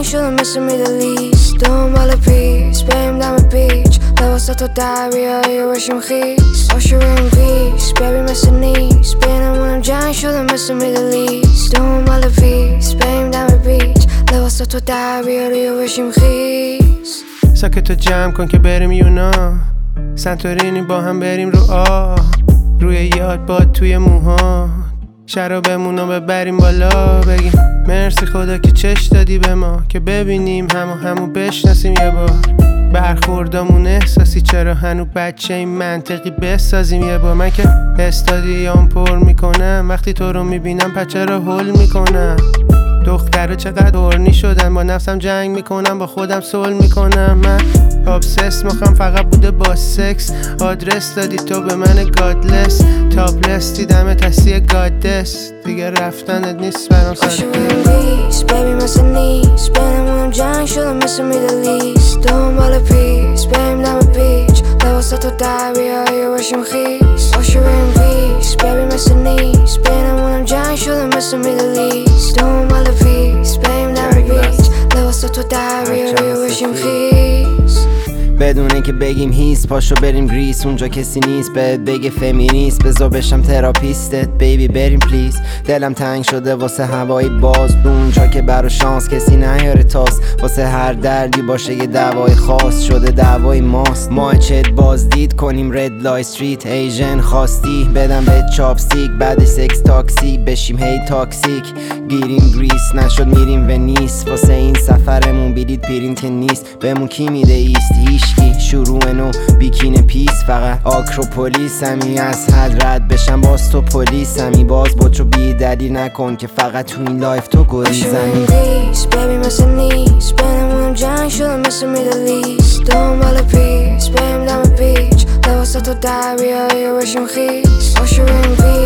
شده مثل میدلیست دنبال پیس بریم دم پیچ لباسا تو در بیاری و بشیم خیس باشو بریم پیس ببین مثل نیست بینمونم جنگ شده مثل میدلیست دنبال پیس بریم دم پیچ لباسا تو در بیاری و بشیم خیس ساکتو جمع کن که بریم یونان سنتورینی با هم بریم رو روی یاد باد توی موها شرابمونو ببریم بالا بگیم مرسی خدا که چش دادی به ما که ببینیم همو بشناسیم یه بار برخوردامون احساسی چرا هنو بچه این منطقی بسازیم یه بار من که استادیوم پر میکنم وقتی تو رو میبینم پچه رو هول میکنم دختره چقدر هورنی شدن با نفسم جنگ میکنم با خودم صلح میکنم من ابسس مخم فقط بوده با سکس آدرس دادی تو به من گادلس تاپلس دیدم تسی گادس دیگه رفتنت نیست برام باشو بریم پیس ببین مثل نیست بینمونم جنگ شده مثل میدلیست دنبال پیس بریم دم پیچ لباسا تو در بیاری و بشیم خیس باشو بریم پیس ببین مثل نیست بینمونم جنگ شده مثل میدلیست دنبال پیس بریم دم پیچ لباسا تو در بیاری و بشیم خیس بدون اینکه بگیم هیس پاشو بریم گریس اونجا کسی نیست بهت بگه فمینیست بذار بشم تراپیستت بیبی بریم پلیز دلم تنگ شده واسه هوای باز اونجا که برا شانس کسی نیاره تاس واسه هر دردی باشه یه دوای خاص شده دوای ماست ما چت بازدید کنیم رد لای استریت ایژن خواستی بدم به چاپستیک بعد سکس تاکسیک بشیم هی تاکسیک گیریم گریس نشد میریم ونیس واسه این سفرمون بلیط پرینت نیست بهمون کی میده ایست هیشکی شروع نو بیکین پیس فقط آکروپولیس همی از حد رد بشم باز تو پلیس همی باز با تو بی دلیل نکن که فقط تو این لایف تو گریزنی ببین مثل نیست بینمونم جنگ شده مثل میدلیست دنبال پیس بریم دم پیچ لباسا تو در بیاری و بشیم خیس باشو بریم پیس